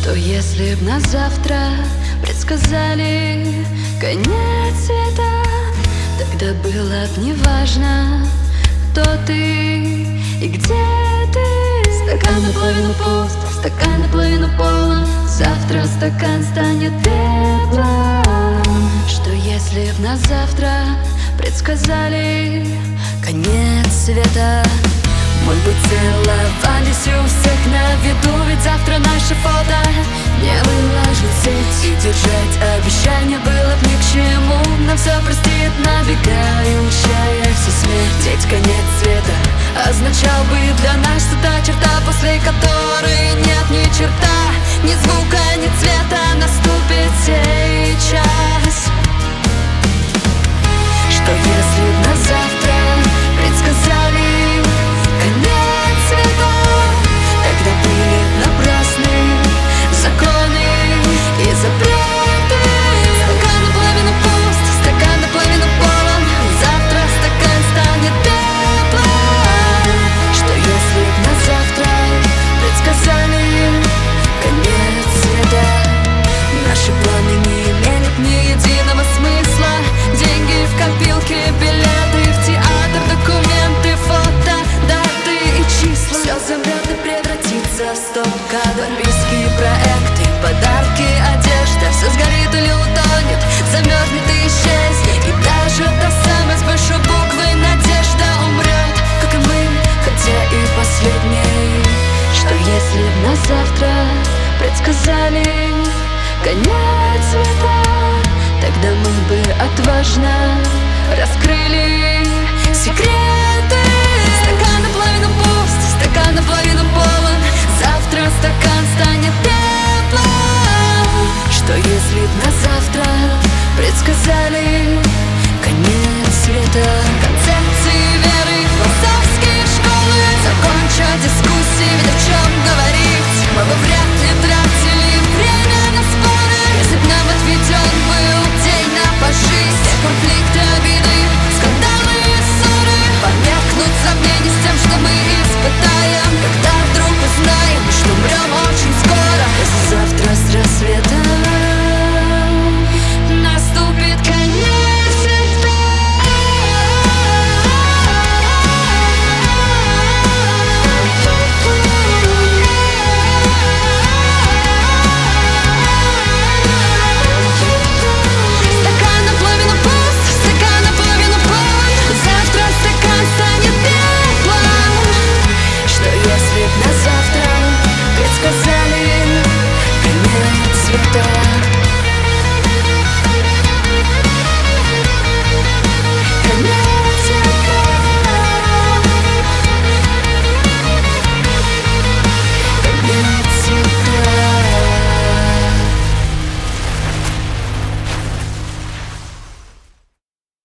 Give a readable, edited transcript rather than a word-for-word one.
Что если б на завтра предсказали конец света, тогда было б неважно, кто ты и где ты. Стакан наполовину пуст, стакан наполовину полон, завтра стакан станет теплым. Что если б на завтра предсказали конец света? Мы бы целовались у всех на виду, ведь завтра наше фото не выложит в сеть. И держать обещания было б ни к чему, нам все простит набегающаяся смерть. Ведь конец света означал бы для нас та черта, после которой нет ни черта, ни звука, ни цвета. Наступит сейчас. Что если б на завтра предсказали конец света, тогда были напрасны законы и запреты. Стакан наполовину пуст, стакан наполовину полон, завтра стакан станет теплым. Что если б на завтра предсказали конец света? Наши планы не имели ни единого смысла. Деньги в копилке, билеты в театр, документы, фото, даты и числа. Все замрет и превратится в стоп-кадр. Близкий проект